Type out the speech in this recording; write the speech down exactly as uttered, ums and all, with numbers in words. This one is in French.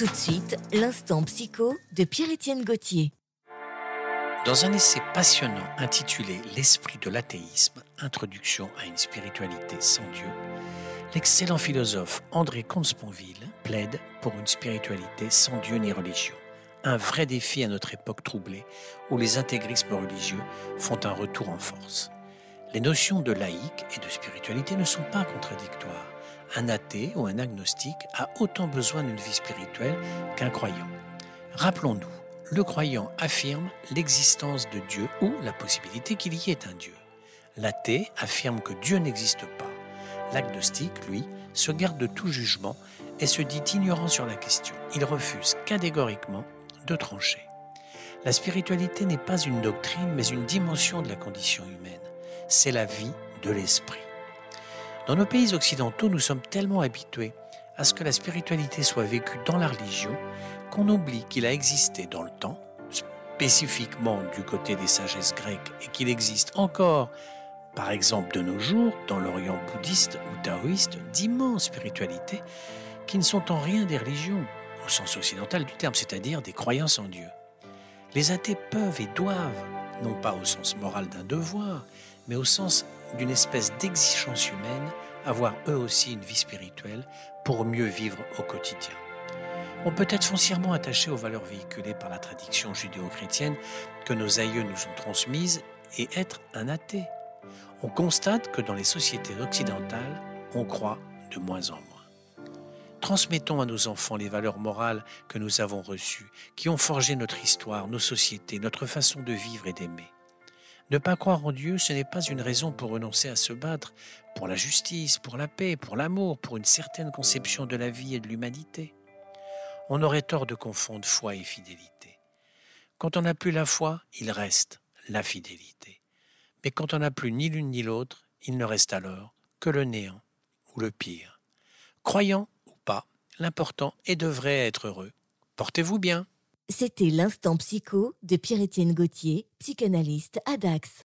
Tout de suite, l'instant psycho de Pierre-Étienne Gauthier. Dans un essai passionnant intitulé « L'esprit de l'athéisme, introduction à une spiritualité sans Dieu », l'excellent philosophe André Comte-Sponville plaide pour une spiritualité sans Dieu ni religion. Un vrai défi à notre époque troublée, où les intégrismes religieux font un retour en force. Les notions de laïque et de spiritualité ne sont pas contradictoires. Un athée ou un agnostique a autant besoin d'une vie spirituelle qu'un croyant. Rappelons-nous, le croyant affirme l'existence de Dieu ou la possibilité qu'il y ait un Dieu. L'athée affirme que Dieu n'existe pas. L'agnostique, lui, se garde de tout jugement et se dit ignorant sur la question. Il refuse catégoriquement de trancher. La spiritualité n'est pas une doctrine, mais une dimension de la condition humaine. C'est la vie de l'esprit. Dans nos pays occidentaux, nous sommes tellement habitués à ce que la spiritualité soit vécue dans la religion qu'on oublie qu'il a existé dans le temps, spécifiquement du côté des sagesses grecques, et qu'il existe encore, par exemple de nos jours, dans l'Orient bouddhiste ou taoïste, d'immenses spiritualités qui ne sont en rien des religions, au sens occidental du terme, c'est-à-dire des croyances en Dieu. Les athées peuvent et doivent, non pas au sens moral d'un devoir, mais au sens d'une espèce d'exigence humaine, avoir eux aussi une vie spirituelle pour mieux vivre au quotidien. On peut être foncièrement attaché aux valeurs véhiculées par la tradition judéo-chrétienne que nos aïeux nous ont transmises et être un athée. On constate que dans les sociétés occidentales, on croit de moins en moins. Transmettons à nos enfants les valeurs morales que nous avons reçues, qui ont forgé notre histoire, nos sociétés, notre façon de vivre et d'aimer. Ne pas croire en Dieu, ce n'est pas une raison pour renoncer à se battre pour la justice, pour la paix, pour l'amour, pour une certaine conception de la vie et de l'humanité. On aurait tort de confondre foi et fidélité. Quand on n'a plus la foi, il reste la fidélité. Mais quand on n'a plus ni l'une ni l'autre, il ne reste alors que le néant ou le pire. Croyant ou pas, l'important est de vrai être heureux. Portez-vous bien. C'était l'instant psycho de Pierre-Étienne Gauthier, psychanalyste à Dax.